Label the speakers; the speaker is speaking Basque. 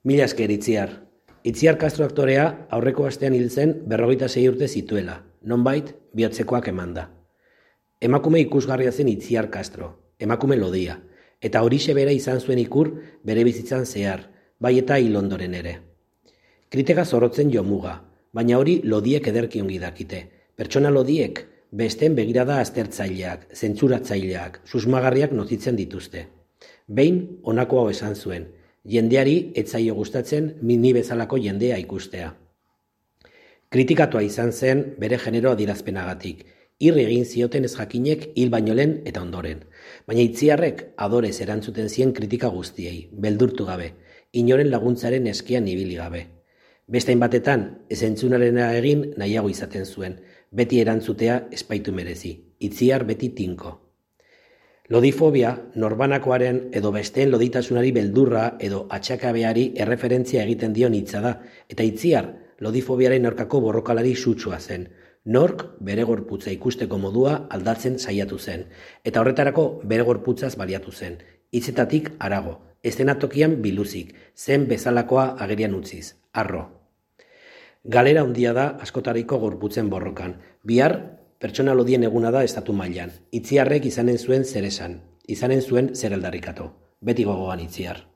Speaker 1: Mila esker, Itziar. Itziar Castro aktorea aurreko astean hil zen 46 urte zituela, nonbait bihotzekoak emanda. Emakume ikusgarria zen Itziar Castro, emakume lodia, eta horixe bera izan zuen ikur bere bizitzan zehar, bai eta hil ondoren ere. Kritika zorrotzen jo muga, baina hori lodiek ederki ongi dakite. Pertsona lodiek besteen begirada aztertzaileak, zentzuratzaileak, susmagarriak nozitzen dituzte. Behin honako hau esan zuen, jendeari ez zaio gustatzen ni bezalako jendea ikustea. Kritikatua izan zen bere genero adierazpenagatik, irri egin zioten ez jakinek hil baino lehen eta ondoren. Baina Itziarrek adorez erantzuten zien kritika guztiei, beldurtu gabe, inoren laguntzaren eskian ibili gabe. Beste hainbatetan, ez entzunarena egin nahiago izaten zuen, beti erantzutea espaitu merezi, Itziar beti tinko. Lodifobia, norbanakoaren edo besteen loditasunari beldurra edo atxakabeari erreferentzia egiten dion hitza da, eta Itziar lodifobiaren aurkako borrokalari sutsua zen. Nork bere gorputza ikusteko modua aldatzen saiatu zen, eta horretarako bere gorputzaz baliatu zen. Hitzetatik harago, eszenatokian biluzik, zen bezalakoa agerian utziz, harro. Galera handia da askotariko gorputzen borrokan. Bihar, pertsona lodien eguna da estatu mailan. Itziarrek izanen zuen zer esan, izanen zuen zer aldarrikatu. Beti gogoan Itziar.